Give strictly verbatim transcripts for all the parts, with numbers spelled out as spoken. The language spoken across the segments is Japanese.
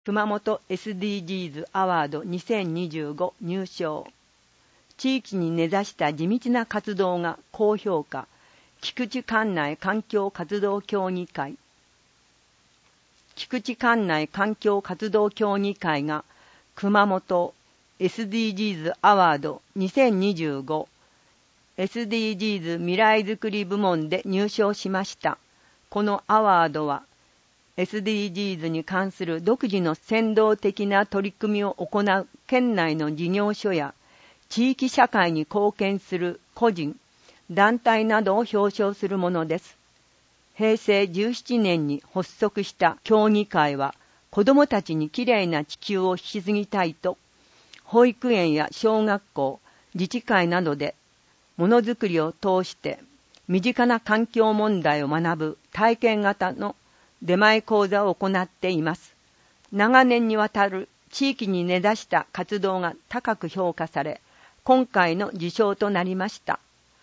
熊本 エスディージーズ アワードにせんにじゅうご入賞。地域に根ざした地道な活動が高評価。菊池管内環境活動協議会。菊池管内環境活動協議会が熊本 エスディージーズ アワードにせんにじゅうご エスディージーズ 未来づくり部門で入賞しました。このアワードはエスディージーズ に関する独自の先導的な取り組みを行う県内の事業所や地域社会に貢献する個人、団体などを表彰するものです。へいせいじゅうななねんに発足した協議会は子どもたちにきれいな地球を引き継ぎたいと、保育園や小学校、自治会などでものづくりを通して身近な環境問題を学ぶ体験型の出前講座を行っています。長年にわたる地域に根ざした活動が高く評価され、今回の受賞となりました。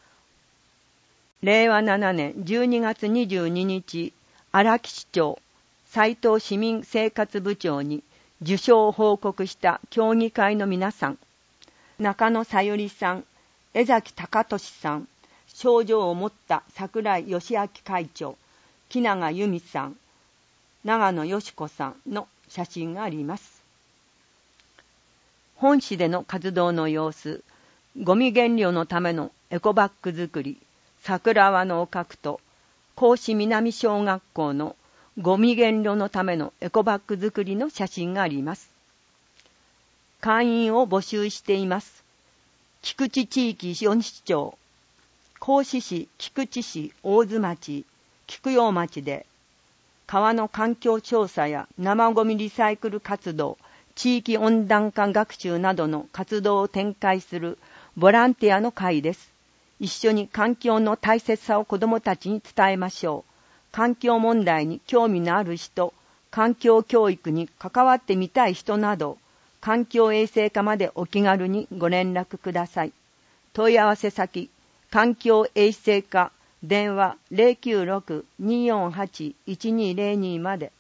れいわななねんじゅうにがつにじゅうににち、荒木市長、斉藤市民生活部長に受賞を報告した協議会の皆さん、中野さゆりさん、江崎隆俊さん、賞状を持った桜井義明会長、木永由美さん、長野よし子さんの写真があります。本市での活動の様子、ゴミ減量のためのエコバッグ作り、桜輪のおかくと甲子南小学校のゴミ減量のためのエコバッグ作りの写真があります。会員を募集しています。菊池地域よん市町、甲子市、菊池市、大津町、菊陽町で川の環境調査や生ゴミリサイクル活動、地域温暖化学習などの活動を展開するボランティアの会です。一緒に環境の大切さを子どもたちに伝えましょう。環境問題に興味のある人、環境教育に関わってみたい人など、環境衛生課までお気軽にご連絡ください。問い合わせ先、環境衛生課、電話 ゼロきゅうろく にーよんはち いちにーゼロに まで。